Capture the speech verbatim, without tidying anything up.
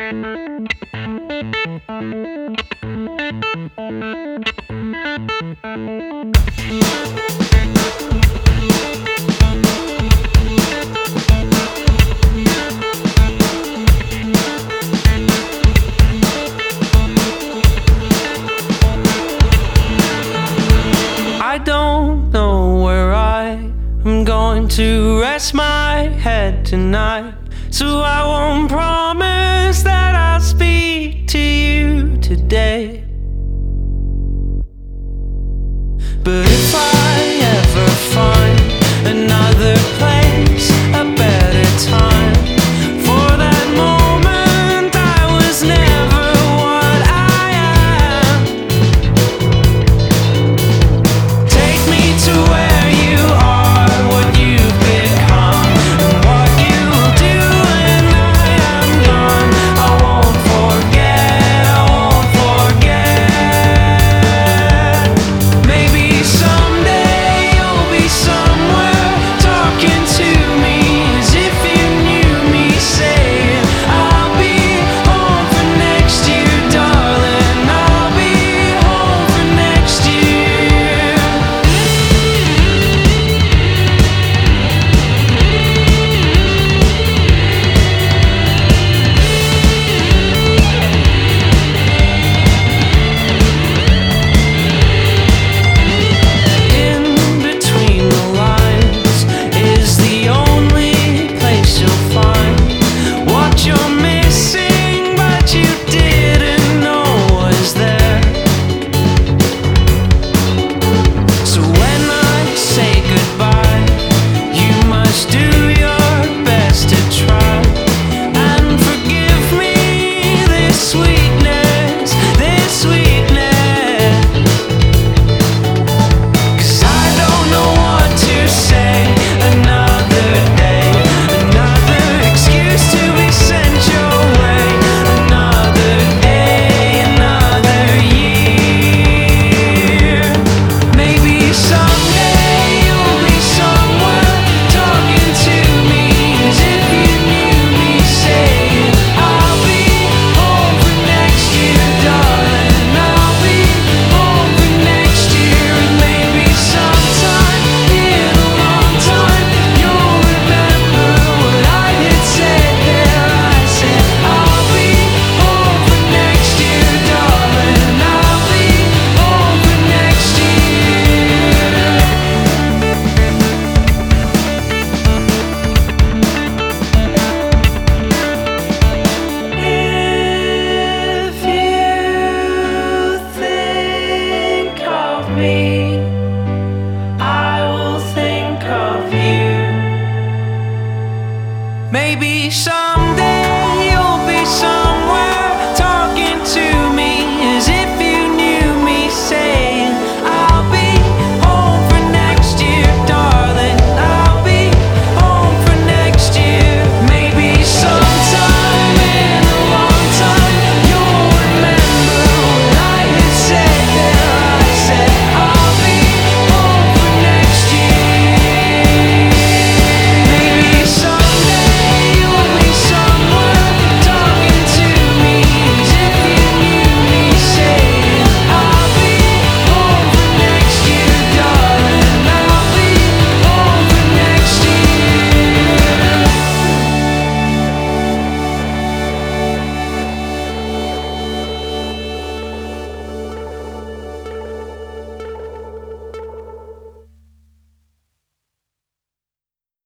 I don't know where I am going to rest my head tonight, so I won't promise that I'll speak to you today. But if I ever find another place, a better time, for that moment I was never what I am. Take me to where you are, what you've become, and what you'll do when I am gone. I won't forget, I won't forget. Maybe someday you'll be somewhere talking to me as if you knew me, saying I'll be home for next year, darling, I'll be home for next year. In between the lines is the only place you'll find what you're missing, but you didn't know was there. So when I say goodbye, you must do your best to try and forgive me this sweetness, this sweetness. 'Cause I don't know what to say. Another day, another excuse to be sent your way. Another day, another year. Maybe someday you'll be somewhere talking to me as if you knew me, saying I'll be home for next year, darling, I'll be home for next year. And maybe sometime in a long time you'll remember what I had said there. I said I'll be home for next year, darling, I'll be home for next year. If you think of me, I will think of you. Maybe someday you'll be some